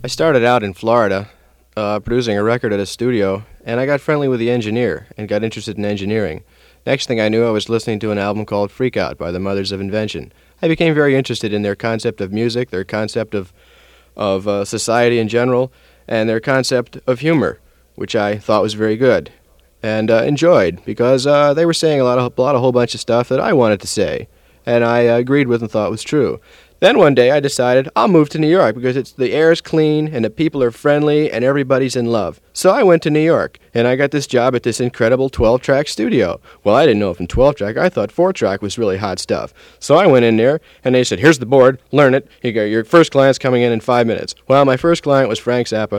I started out in Florida, producing a record at a studio, and I got friendly with the engineer and got interested in engineering. Next thing I knew, I was listening to an album called Freak Out by the Mothers of Invention. I became very interested in their concept of music, their concept of society in general, and their concept of humor, which I thought was very good and enjoyed because they were saying a whole bunch of stuff that I wanted to say, and I agreed with and thought was true. Then one day I decided I'll move to New York because the air is clean and the people are friendly and everybody's in love. So I went to New York and I got this job at this incredible 12-track studio. Well, I didn't know it from 12-track. I thought 4-track was really hot stuff. So I went in there and they said, here's the board, learn it. Your first client's coming in 5 minutes. Well, my first client was Frank Zappa.